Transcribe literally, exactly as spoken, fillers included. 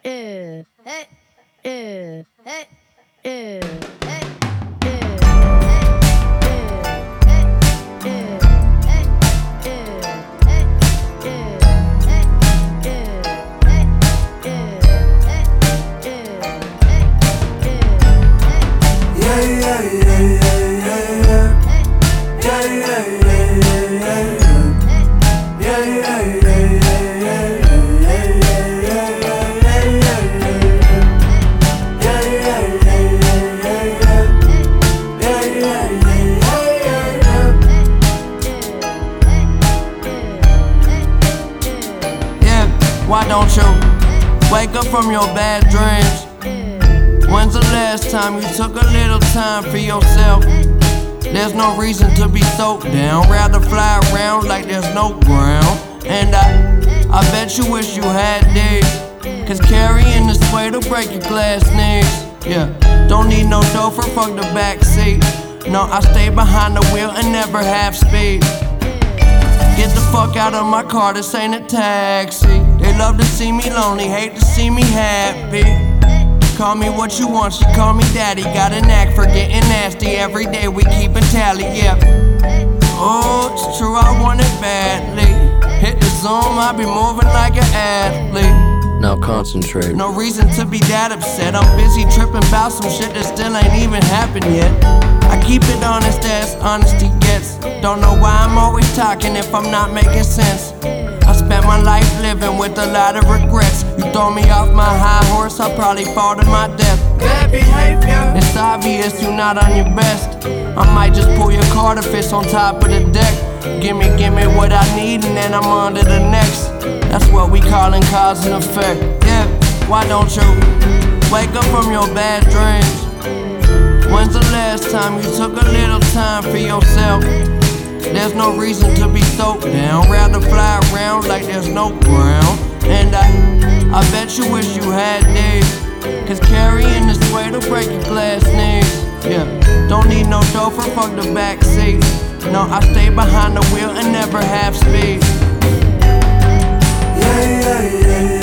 Ew, hey, ew, hey, ew, hey, Why don't you wake up from your bad dreams? When's the last time you took a little time for yourself? There's no reason to be so down, rather fly around like there's no ground. And I, I bet you wish you had these, cause carrying this weight will break your glass knees. Yeah, don't need no chauffeur, fuck the back seat. No, I stay behind the wheel and never half speed. Get the fuck out of my car, this ain't a taxi. They love to see me lonely, hate to see me happy. Call me what you want, she call me daddy. Got a knack for getting nasty, every day we keep a tally, yeah. Oh, it's true, I want it badly. Hit the zone, I be moving like an athlete. Now concentrate. No reason to be that upset, I'm busy tripping about some shit that still ain't even happened yet. I keep it honest as honesty gets. Don't know why I'm always talking if I'm not making sense. I spent my life living with a lot of regrets. You throw me off my high horse, I'll probably fall to my death. Bad behavior. It's obvious you're not on your best. I might just pull your car to fit on top of the deck. Gimme, gimme what I need and then I'm on to the next. That's what we callin' cause and effect. Yeah, why don't you wake up from your bad dreams? When's the last time you took a little time for yourself? There's no reason to be so down, rather fly around like there's no ground. And I, I bet you wish you had these, cause carrying this weight will break your glass knees. Yeah, don't need no chauffeur, fuck the back seat. No, I stay behind the wheel and never half speed. Yeah, yeah, yeah, yeah.